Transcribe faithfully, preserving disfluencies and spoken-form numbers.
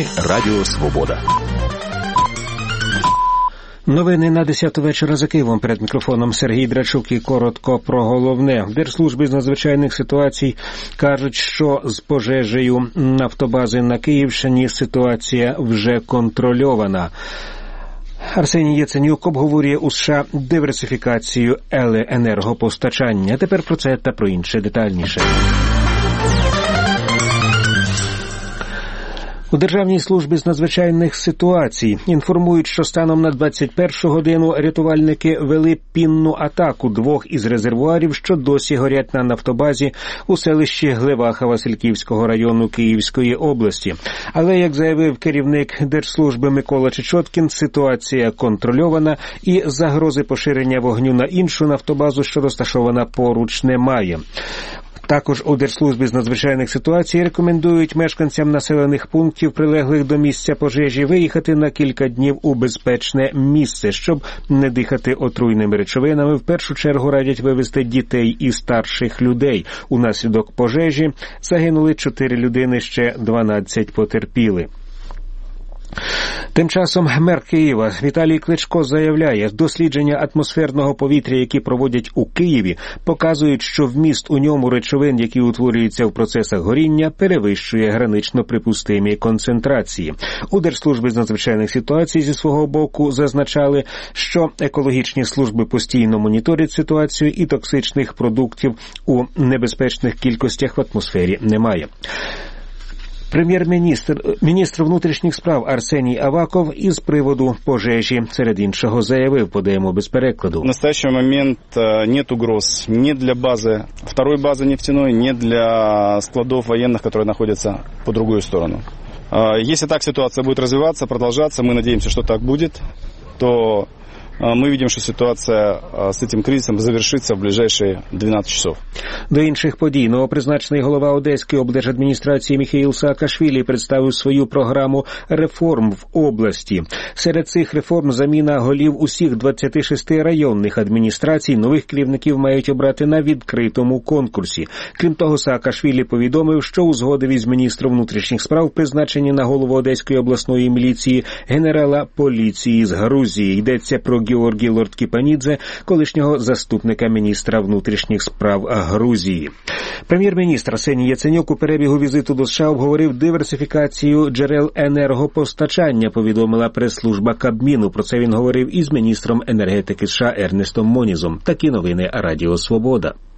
Новини Радіо Свобода. Новини на десяту вечора за Києвом. Перед мікрофоном Сергій Драчук і коротко про головне. В Держслужбі з надзвичайних ситуацій кажуть, що з пожежею нафтобази на Київщині ситуація вже контрольована. Арсеній Яценюк обговорює у США диверсифікацію енергопостачання. Тепер про це та про інше детальніше. У Державній службі з надзвичайних ситуацій інформують, що станом на двадцять першу годину рятувальники вели пінну атаку двох із резервуарів, що досі горять на нафтобазі у селищі Глеваха Васильківського району Київської області. Але, як заявив керівник Держслужби Микола Чечоткін, ситуація контрольована і загрози поширення вогню на іншу нафтобазу, що розташована поруч, немає. Також у Держслужбі з надзвичайних ситуацій рекомендують мешканцям населених пунктів, прилеглих до місця пожежі, виїхати на кілька днів у безпечне місце, щоб не дихати отруйними речовинами. В першу чергу радять вивезти дітей і старших людей. Унаслідок пожежі загинули чотири людини, ще дванадцять потерпіли. Тим часом мер Києва Віталій Кличко заявляє, дослідження атмосферного повітря, які проводять у Києві, показують, що вміст у ньому речовин, які утворюються в процесах горіння, перевищує гранично припустимі концентрації. У Держслужбі з надзвичайних ситуацій зі свого боку зазначали, що екологічні служби постійно моніторять ситуацію і токсичних продуктів у небезпечних кількостях в атмосфері немає. Прем'єр-міністр, міністр внутрішніх справ Арсеній Аваков із приводу пожежі, серед іншого, заявив, подаємо без перекладу. В настоящий момент нет угроз ни для базы, второй базы нефтяной, ни для складов военных, которые находятся по другую сторону. Если так ситуация будет развиваться, продолжаться, мы надеемся, что так будет, то ми бачимо, що ситуація з цим кризисом завершиться в ближайші дванадцять часов. До інших подій. Новопризначений голова Одеської облдержадміністрації Міхеїл Саакашвілі представив свою програму реформ в області. Серед цих реформ заміна голів усіх двадцяти шести районних адміністрацій. Нових керівників мають обрати на відкритому конкурсі. Крім того, Саакашвілі повідомив, що узгодив із міністром внутрішніх справ призначення на голову Одеської обласної міліції генерала поліції з Грузії. Йдеться про Георгій Лорд-Кіпанідзе, колишнього заступника міністра внутрішніх справ Грузії. Прем'єр-міністр Арсеній Яценюк у перебігу візиту до США обговорив диверсифікацію джерел енергопостачання, повідомила прес-служба Кабміну. Про це він говорив із міністром енергетики США Ернестом Монізом. Такі новини Радіо Свобода.